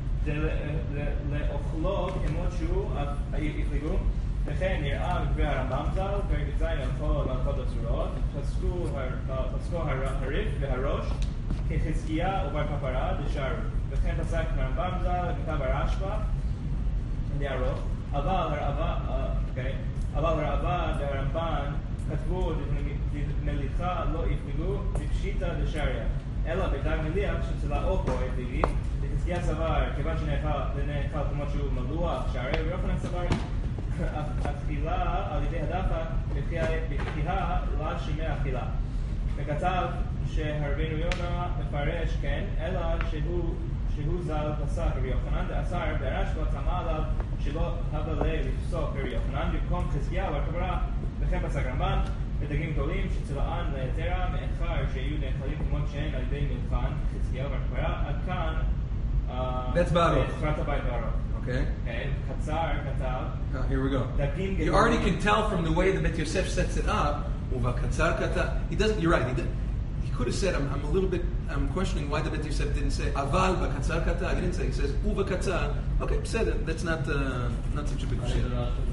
לאוכלו כמות שהוא, יפלגו. וכן נראה בדברי הרמב"ם ז"ל, פרק י"ז הלכות מלכות הצורות, פסקו הריף והראש, כחזקיה ובר כפרה דשארו. וכן פסק הרמב"ם ז"ל, כתב הרשב"א, די ארוך, אבל הרעבה, אוקיי, אבל הרעבה והרמב"ן כתבו מליחה לא יפלגו בפשיטא דשריא, אלא בדג מליח שצלה אוכו יפלגי, וחזקיה סבר, כיוון שנאכל כמות שהוא מלוח שריה, ויוחנן סבר אכילה על ידי הדחק בכיהה לה שמי אכילה. וכתב שהרבינו יונה מפרש כן, אלא שהוא שהוא ז"ל פסק רבי יוחנן דאסר והרשב"א צמא עליו שלא הווה ליה לפסוק רבי יוחנן במקום חזקיה והכברה, וכן פסק רמב"ן בדגים גדולים שצלען ליתרה מאחר שיהיו נאכלים כמות שהן על ידי מלחן חזקיה והכברה. עד כאן That's בארוך. פרט הבית בארוך. Okay. Okay. קצר כתב Uh, here we go. דגים You already גדולים. can tell from the way the Bet Yosef sets it up. ובקצר כתב. He doesn't. You're right. He did. He could have said. I'm, I'm a little bit. I'm questioning why the Bet Yosef didn't say aval bakatzar kata. He didn't say. He says uva katzar. Okay, said it. That's not uh, not such a big shit.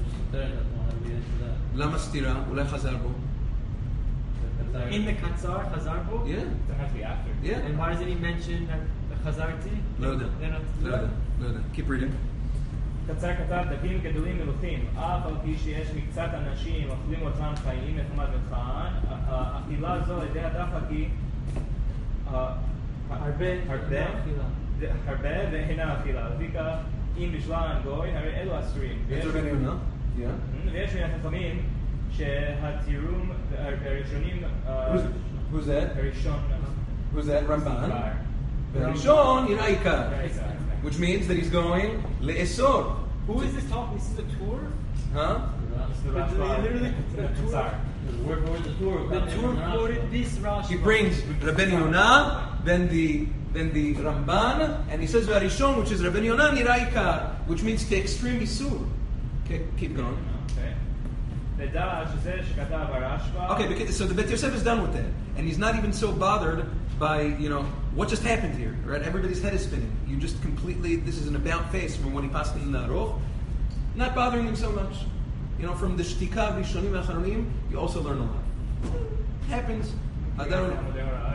Lama stira ulay chazar bo. In the Katzar, Chazarbo? Yeah, It has to be after. yeah. And why doesn't he mention that the Chazarti? לא יודע. They're not לא יודע. לא יודע. Keep reading. קצר כתב דגים גדולים מלוכים, אף על פי שיש מקצת אנשים אוכלים אותם חיים מחמת מלחן, האכילה זו על ידי הדחק היא הרבה, הרבה, אכילה. הרבה ואינה אכילה. לפיכך, אם בשלן גוי, הרי אלו אסורים. ויש- That's Rabbeinu Yonah. Yeah. ויש מן החכמים שהתירום הראשונים, Who's, who's that? הראשון, Who's that? Ramban. סוכר. והראשון, you know, עיקר. העיקר. which means that he's going le'esor. Who is this talking? This is the tour? Huh? This is the But Rashba. literally, It's the in tour- Katzar. The word for the tour. The tour quoted this Rashi. He brings Rabbeinu Yonah, then the then the Ramban, and he says Varishon, which is Rabbeinu Yonah Niraikar, which means to extreme isur. Okay, keep going. Okay. ודע שזה שכתב הרשב"א. Okay, because, so the Bet Yosef is done with that, and he's not even so bothered by, you know, what just happened here, right? Everybody's head is spinning. You just completely, this is an about face from when he passed in the Aruch. Not bothering him so much. You know, from the Shtika, Rishonim, Acharonim, you also learn a lot. Happens. I don't know.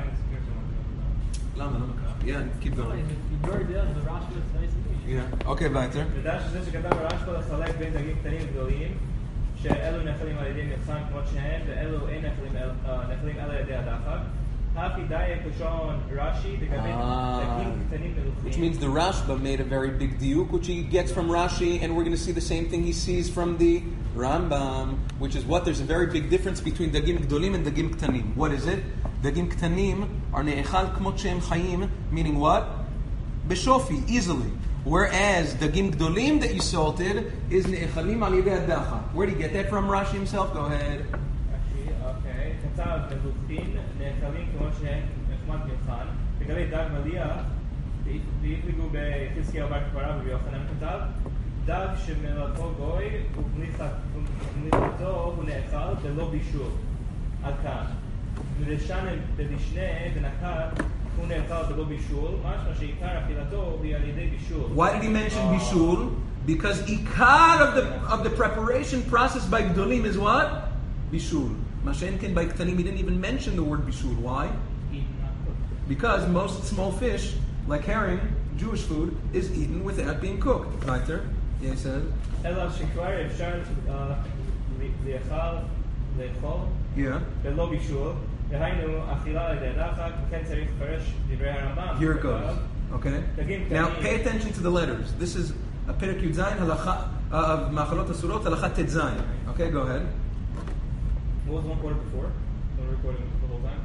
Lama, lama, yeah, keep going. In your idea, the Rashi is nice and easy. Yeah. Okay, weiter. ודע שזה שכתב הרשב"א לחלק בין דגים קטנים וגדולים, שאלו נחלים על ידי מכסן כמות שניהם, ואלו אין נחלים אל- אה, נחלים אלא על ידי הדחק. הכי דייק לשון רש"י לגבי דגים קטנים Which מלוכים. means the Rashba made a very big diuk, which he gets from Rashi, and we're going to see the same thing he sees from the Rambam, which is what? There's a very big difference between Dagim Gdolim and Dagim Ktanim. What is it? Dagim Ktanim are ne'echal kmot shem chayim, meaning what? Beshofi, easily. Whereas Dagim Gdolim that you salted is ne'echalim al yedei hadacha. Where do you get that from? Rashi himself? Go ahead. רש"י, אוקיי. כתב מלוכים נאכלים כמות שהם נחמד מבחן. לגבי דג מליח, והפליגו בחזקיהו בר כפרה ורבי יוחנן כתב, דג שמלאכו גוי ומליחתו הוא נאכל בלא בישול. עד כאן. ולשנה במשנה ונקט הוא נאכל בלא בישול, משמע שעיקר אכילתו היא על ידי בישול. Why did he mention bishul? Because ikar of the of the preparation process by gdolim is what? Bishul. Mashenken by ktanim, he didn't even mention the word bishul. Why? Because most small fish, like herring, Jewish food, is eaten without being cooked. Weiter. Yeah, he says. אלא שכבר אפשר אה, לאכול, לאכול Yeah. בלא בישול, דהיינו אכילה על ידי דחק, וכן צריך לפרש דברי הרמב"ם. Here it goes. Okay. דגים Now קטנים. pay attention to the letters. This is a perek Yud Zayin halacha uh, of Ma'achalot Asurot halacha Tet Zayin. Okay, go ahead. What was one quarter before? When we were recording the whole time?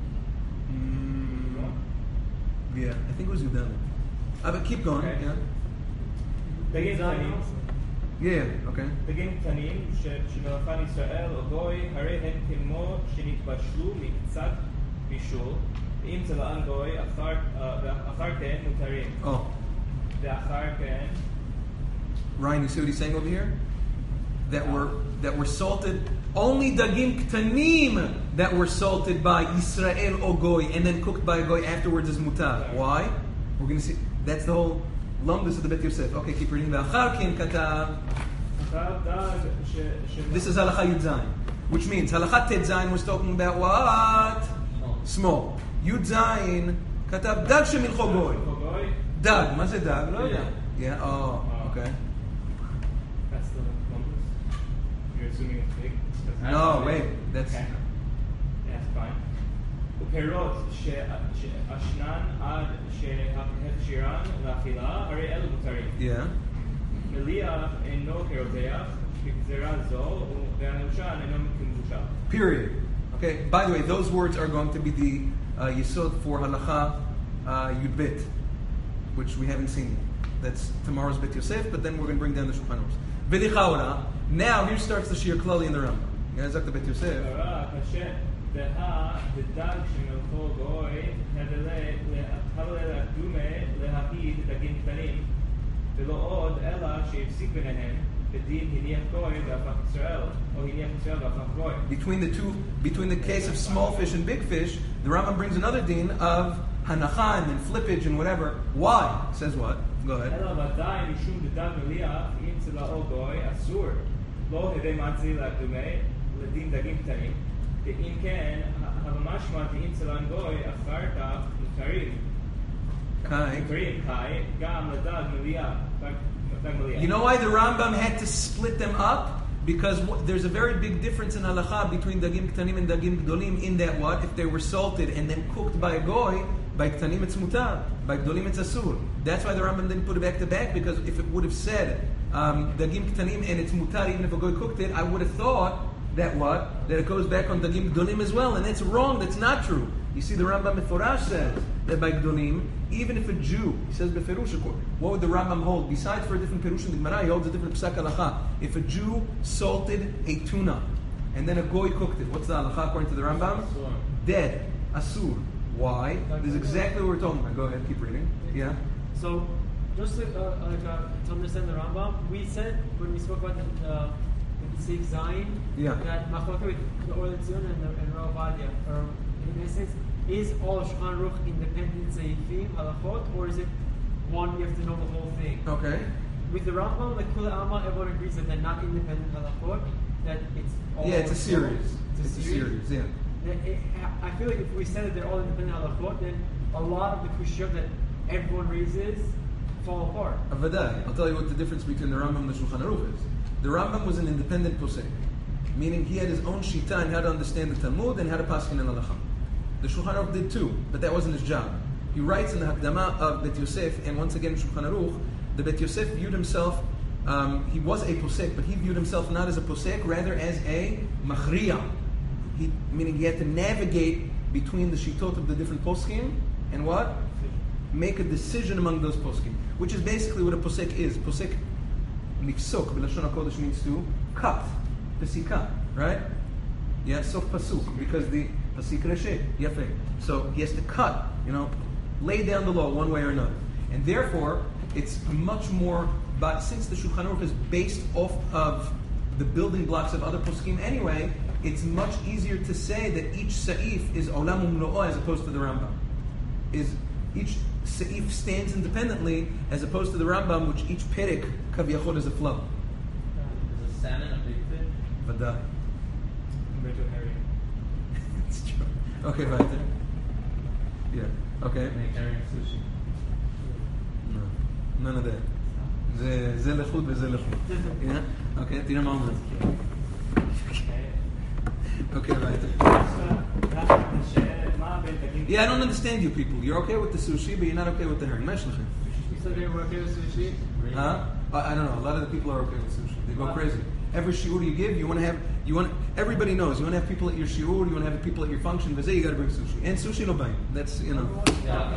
Mm, yeah, I think it was Yudan. Uh, but keep going. Okay. Yeah. דגים קטנים, Yeah. Okay. דגים קטנים ש- שמלאכן ישראל או גוי, הרי הם כמו שנתבשלו מקצת בישול, ואם צלען גוי, אחר אה, ואחר כן מותרים. Oh, ואחר כן Ryan, you see what he's saying over here? That were that were salted. Only dagim ktanim that were salted by Israel or goy and then cooked by a goy afterwards is mutar. Why? We're going to see. That's the whole lumbus of the Bet Yosef. Okay, keep reading. V'achar ken katav. אחר דג ש... ש- This is halacha Yud Zayin, which means halacha Tet Zayin was talking about what? Small. Yud Zayin katav dag shemilcho goy. גוי, Dag. מה זה dag? לא יודע. Yeah. Oh. Okay. that's the numbers. You're assuming it's big? That's- No, wait. That's. Okay. Yeah, it's fine. ופירות ש- שאשנן עד שהכשירן לאכילה, הרי אלו מותרים. Yeah. מליח אינו כרותח, בגזירה זו, והנושן אינו כמבושל. Period. Okay. By the way, those words are going to be the uh, yesod for halacha uh, Yud Bet, which we haven't seen yet. That's tomorrow's Bet Yosef, but then we're going to bring down the Shulchan Aruch. V'lichaora. Now here starts the Shir Klali in the Rambam. You guys have the Bet Yosef. קרא קשה, דהה דדג שמלכו גוי, הבלה לקדומה להגיד דגים קטנים, ולא עוד אלא שהפסיק ביניהם, בדין הניח גוי והפך ישראל, או הניח ישראל והפך גוי. Between the two, between the case of small fish and big fish, the Rambam brings another din of hanacha and then flippage and whatever. Why? Says what? Go ahead. אלא ודאי משום דדג מליח, אם צלעו גוי, אסור, לא הווי מצי לקדומה, לדין דגים קטנים, ואם כן, המשמע דין צלען גוי, אחר כך מותרים. Kai. מותרים, קאי, גם לדג מליח, דג מליח. You know why the Rambam had to split them up? Because w- there's a very big difference in halacha between dagim ktanim and dagim gdolim in that what? If they were salted and then cooked by a goy, by ktanim it's mutar, by gdolim it's asur. That's why the Rambam didn't put it back to back, because if it would have said um, dagim ktanim and it's mutar even if a goy cooked it, I would have thought that what? That it goes back on dagim gdolim as well, and it's wrong, that's not true. You see, the Rambam Meforash says that by Gdolim, even if a Jew, he says Beferush, what would the Rambam hold? Besides for a different Perush in the Gemara, he holds a different Psak Halacha. If a Jew salted a tuna, and then a Goy cooked it, what's the Halacha according to the Rambam? Asur. Dead. Asur. Why? This is exactly what we're talking about. Go ahead, keep reading. Yeah? So, just to, uh, like, uh, to understand the Rambam, we said when we spoke about the, uh, the Seif Zayin, Yeah. that Machlokah with the Or Tzion and, the- and Rav Ovadia, or in essence, is all Shulchan Aruch independent Seifim, halachot, or is it one you have to know the whole thing? Okay. With the Rambam, like Kula Alma, everyone agrees that they're not independent halachot, that it's all. Yeah, it's a series. It's a series. yeah. That it, I feel like if we said that they're all independent halachot, then a lot of the kushiyot that everyone raises fall apart. Avadai. I'll tell you what the difference between the Rambam and the Shulchan Aruch is. The Rambam was an independent posek, meaning he had his own shita in how to understand the Talmud and how to paskin in halacha. The Shulchan Aruch did too, but that wasn't his job. He writes in the Hakdama of Bet Yosef, and once again in Shulchan Aruch, the Bet Yosef viewed himself, um, he was a posek, but he viewed himself not as a posek, rather as a machriya. He, meaning he had to navigate between the shitot of the different poskim and what? Make a decision among those poskim, which is basically what a posek is. Posek nifsok, b'lashon hakodesh means to cut, pesika, right? Yeah, sof pasuk, because the pasik reshe, yafe. So he has to cut, you know, lay down the law one way or another. And therefore, it's much more, but since the Shulchan Aruch is based off of the building blocks of other poskim anyway, it's much easier to say that each sa'if is olam umlo'o as opposed to the Rambam. Is each sa'if stands independently as opposed to the Rambam, which each perek kaviyachol is a flow. Is a salmon a big fish? Vada. Compared to Harry. It's true. Okay, weiter. Yeah. Okay. Make herring sushi. No. None of that. זה, זה לחוד וזה לחוד. Yeah? Okay, תראה מה אומרים. Okay, weiter. Yeah, I don't understand you people. You're okay with the sushi, but you're not okay with the herring. מה יש לכם? You said they were okay with sushi? Huh? I, I don't know. A lot of the people are okay with sushi. They go crazy. Every shiur you give, you want to have, you want. Everybody knows. You want to have people at your shiur. You want to have people at your function. But you got to bring sushi and sushi no buying. That's you know. Yeah,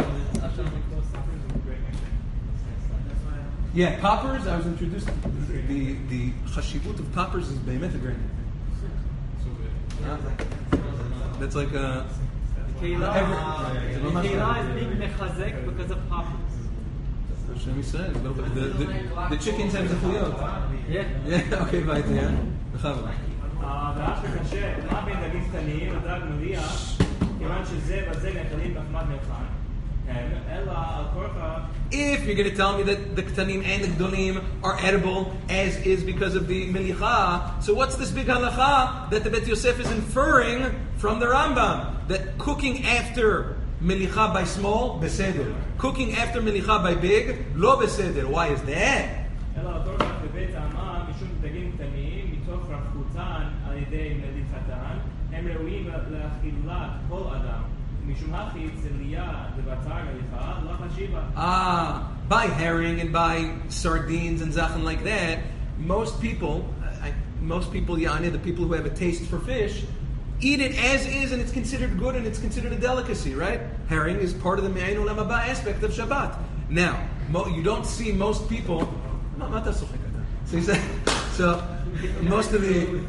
Yeah, poppers. I was introduced. The the chashivut of poppers is behemet a great. Huh? That's like a. Keilah Every- Keilah is being mechazek because of poppers. Hashem Yisrael. The, the, the chickens have zechuyot. Yeah. Yeah. Okay, weiter. Yeah. בכבוד. והאש וקשה, מה בין דגים קטנים לדג מליח, כיוון שזה וזה נאכלים בחמת מלחן, הם, אלא על כורחה. If you're going to tell me that the ktanim and the gdolim are edible as is because of the melicha, so what's this big halacha that the Bet Yosef is inferring from the Rambam? That cooking after melicha by small, beseder. Cooking after melicha by big, lo beseder. Why is that? אלא על כורחה בבית העמה, משום דגים קטנים, מתוך רווחותן על ידי מליחתן, הם ראויים לאכילת כל אדם. משום הכי צליה דבצר מליחה, לא חשיבה. Ah, by herring and by sardines and zachan like that, most people, I, most people, yani, the people who have a taste for fish, eat it as is and it's considered good and it's considered a delicacy, right? Herring is part of the me'ayin olam haba aspect of Shabbat. Now, mo, you don't see most people. No, not that so he said, so most of the.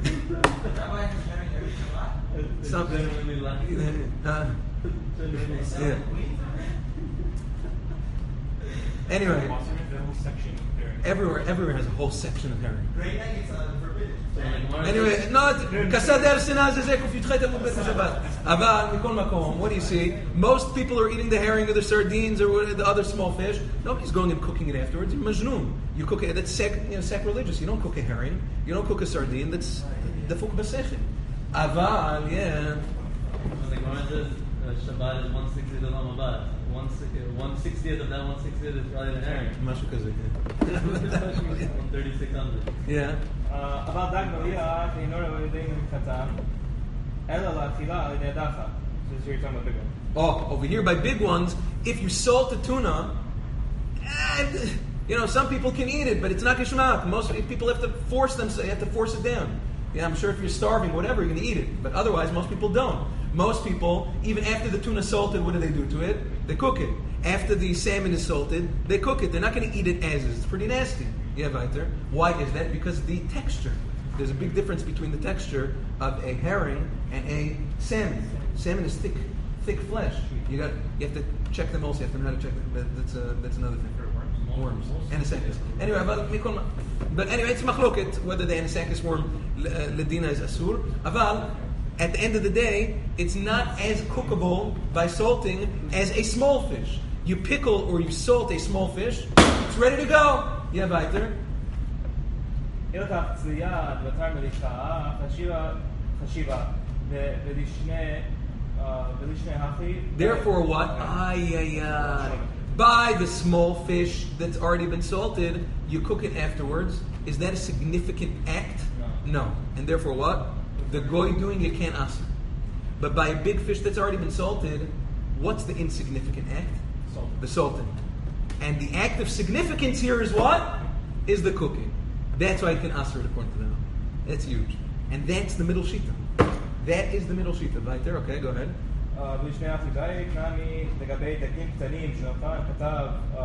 Some, Genuinely lucky. uh, Genuinely lucky. yeah. Anyway, The whole section there. everywhere, everywhere has a whole section of herring. So the Gemara Anyway, says- no, כסדר שנאה זה זה ק"ח עמוד בית השבת. אבל מכל מקום, what do you see? Most people are eating the herring or the sardines or what- the other small fish. Nobody's going and cooking it afterwards. You're majnun. You cook it. That's sac, you know, sacrilegious. You don't cook a herring. You don't cook a sardine. That's dafuk b'sechel. אבל, yeah. So the Gemara says uh, Shabbat is one sixtieth of Hamabat. One sixtieth, one sixtieth of that one sixtieth is probably the herring. משהו כזה, כן. One thirty six hundred. Yeah. Uh, אבל דג מליח אינו ראוי על ידי מליחתן, אלא לאכילה על ידי הדחה. So this is you're talking about big one. Oh, over here by big ones, if you salt the tuna, eh, you know, some people can eat it, but it's not geshmak. Most people have to force them, so you have to force it down. Yeah, I'm sure if you're starving, whatever, you're going to eat it. But otherwise, most people don't. Most people, even after the tuna is salted, what do they do to it? They cook it. After the salmon is salted, they cook it. They're not going to eat it as is. It's pretty nasty. Yeah, weiter. Why is that? Because of the texture. There's a big difference between the texture of a herring and a salmon. Salmon is thick, thick flesh. You got, you have to check them also. You have to know how to check them. But that's a, that's another thing. Worms. Anisakis. Anyway, but, but anyway, it's machloket whether the anisakis worm ledina is asur. Aval, at the end of the day, it's not as cookable by salting as a small fish. You pickle or you salt a small fish, it's ready to go. Yeah, weiter. הלכת צלייה, דבטר מליחה, חשיבה, חשיבה, ולשני, ולשני הכי. Therefore, what? Ay, ay, ay. By the small fish that's already been salted, you cook it afterwards. Is that a significant act? No. No. And therefore, what? The goy doing it can't ask. But by a big fish that's already been salted, what's the insignificant act? Salt. The salting. And the act of significance here is what? Is the cooking. That's why it can answer it according to them. That's huge. And that's the middle shita. That is the middle shita. Right there? Okay, go ahead. ולשני החידאי, נמי לגבי דגים קטנים שנתן כתב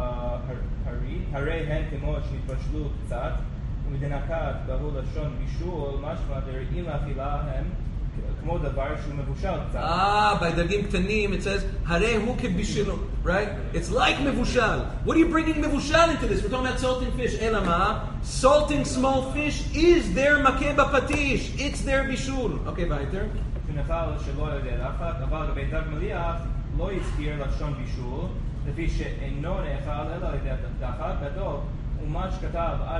הרי הן כמו שהתבשלו קצת ומדנקת בהו לשון בישול משמע דרעים לאכילה הם כמו דבר שהוא מבושל קצת. Ah, by דגים קטנים it says הרי הוא כבישלו, right? It's like מבושל. What are you bringing מבושל into this? We're talking about salting fish. אלא מה? Salting small fish is their מכה בפטיש. It's their בישול. Okay, weiter. שנאכל שלא על ידי לחץ, אבל לגבי דג מליח לא הזכיר לשון בישול, לפי שאינו נאכל אלא על ידי לחץ גדול, ומה שכתב עד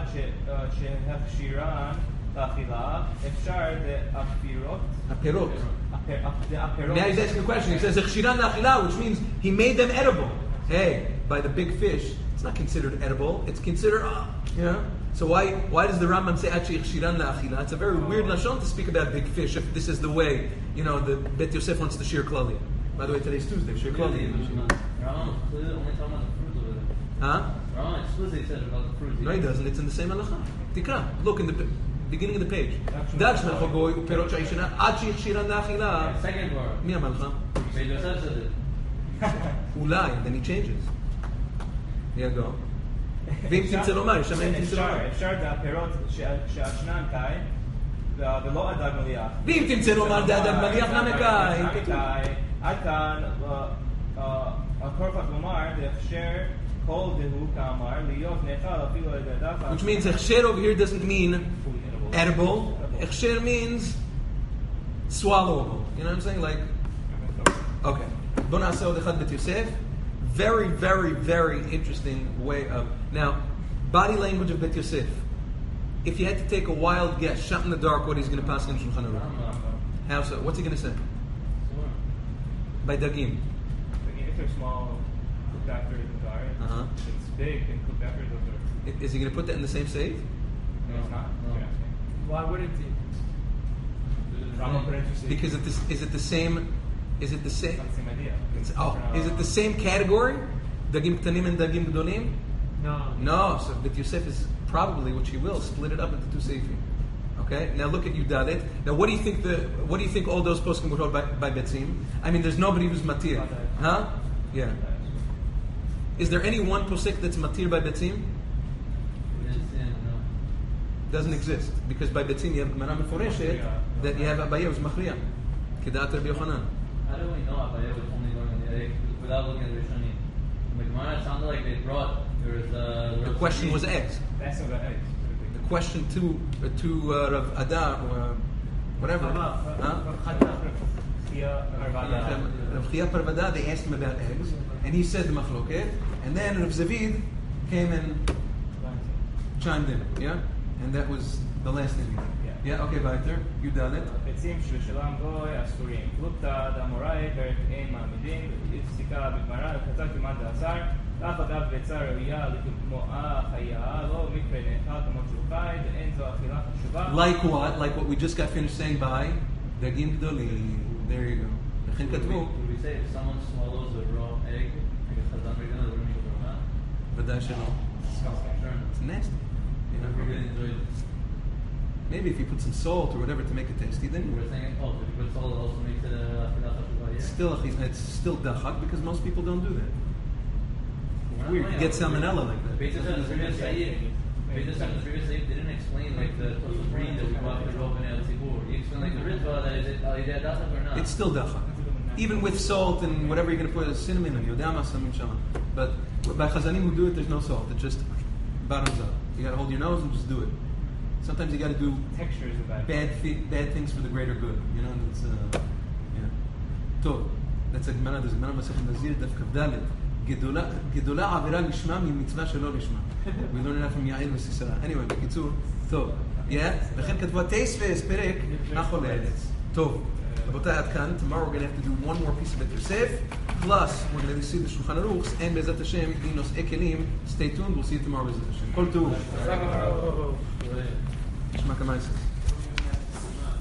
שהכשירן לאכילה, אפשר להפירות. הפירות. הפירות. Now he's asking a question. He says הכשירן לאכילה, which means he made them edible. Hey, by the big fish, it's not considered edible. It's considered, uh, you know. So why why does the Rambam say actually chshiran la'achila? It's a very weird lashon to speak about big fish if this is the way, you know, the Bet Yosef wants to shir klali. By the way, today's Tuesday, shir klali. Rambam explicitly only talking about the fruit over there. Huh? Rambam explicitly said about the fruit. No, he doesn't. It's in the same halacha. Tikra. Look in the p- beginning of the page. Dag shmel chagoy uperot shayishana ad chshiran la'achila. Second word. Mi amar lecha? Bet Yosef said it. Ulai. Then he changes. Yeah, go. ואם תמצא לומר, יש שם אם תמצא לומר. אפשר זה הפירות שהשנן קאי, ולא הדג מליח. ואם תמצא לומר זה הדג מליח נמקאי. עד כאן, הקורפת לומר, להכשר כל דהו כאמר, להיות נאכל אפילו על ידי דחת. Which means הכשר over here doesn't mean edible. הכשר means swallowable. You know what I'm saying? Like, okay. בוא נעשה עוד אחד בית יוסף. Very, very, very interesting way of... Now, body language of Bet Yosef. If you had to take a wild guess, shot in the dark, what he's going to pass in Shulchan Aruch? How so? What's he going to say? By Dagim. If they're small, cooked after the gari. Uh-huh. If it's big and cooked after, those are... Is he going to put that in the same save? No, it's not. No. You're asking. Why wouldn't he? Rambam put it in Because it is, is it the same... Is it the It's same... not the same idea. It's, oh, is it the same category? Dagim Ktanim and Dagim Gdolim? No. No, so Bet Yosef is probably, which he will, split it up into two seifim. Okay, now look at Yudalet. Now, what do you think the what do you think all those poskim were told by, by Betzim? I mean, there's nobody who's matir, huh? Yeah. Is there any one posik that's matir by Betzim? Doesn't exist because by Betzim you have Gemara Meforeshet that you have Abaye who's machriya, Kedat Rabbi Yochanan. How do we know Abaye was only going in the egg without looking at the Rishonim? The Gemara sounded like they brought. There was uh, The question was eggs. That's not eggs. The question to uh, to uh, Rav Ada, uh, whatever. Huh? Rav Chia Parvada, they asked him about eggs, and he said the machloket, and then Rav Zavid came and chimed in, yeah? And that was the last thing. Yeah. Yeah, okay, weiter. You done it. ביצים שבשלם גוי אסורים. פלוגתא דאמוראי פרק אין מעמידים, פסיקה בגמרא, וכתב כמעט דעשר, אף אגב ביצה ראויה לכמוה חיה, לא מקרה נאכל כמות שהוא חי, ואין זו אכילה חשובה. Like what? Like what we just got finished saying by Dagim Gdolim. There you go. לכן Would we, כתבו. would we say if someone swallows a raw egg, like a chazan regular, we're going to go around? ודאי שלא. Smells like Sure. It's nasty. You If we know? really enjoyed it. Maybe if you put some salt or whatever to make it tasty, then We're saying, oh, if you put salt, it also makes it a afilat hashuvah, it's yeah? still it's still dachak because most people don't do that. We're not Weird, going you get out. salmonella like that. Beis Yosef, the previous Sayyid, Beis Yosef, the previous Sayyid didn't explain like the Tosfos read that we brought the Rov and El Tzibur. He explained like the Ritva, that is it al yidei dachak or not? It's still dachak. Even with salt and whatever you're going to put, cinnamon and yodama, some inshallah. But by chazanim who do it, there's no salt. It just bottoms up. You got to hold your nose and just do it. Sometimes you got to do Texture is a bad bad thi- bad things for the greater good. You know, and it's uh, yeah. Tov. That's a Gemara. There's a Gemara Masechet Nazir Daf Kaf Dalet. Gedola gedola avera lishma mitzvah shelo lishma. We learn that from Yael v'Sisera. Anyway, בקיצור, טוב. Yeah. וכן כתבו טייס פרק נחול לארץ. טוב. רבותיי, עד כאן. Tomorrow we're going to have to do one more piece of it Yosef. Plus, we're going to see the Shulchan Aruchs and Be'ezat Hashem in Nos Ekelim. Stay tuned. We'll see you tomorrow. Be'ezat Hashem. Kol Tov. Right. Shema Kamaisas.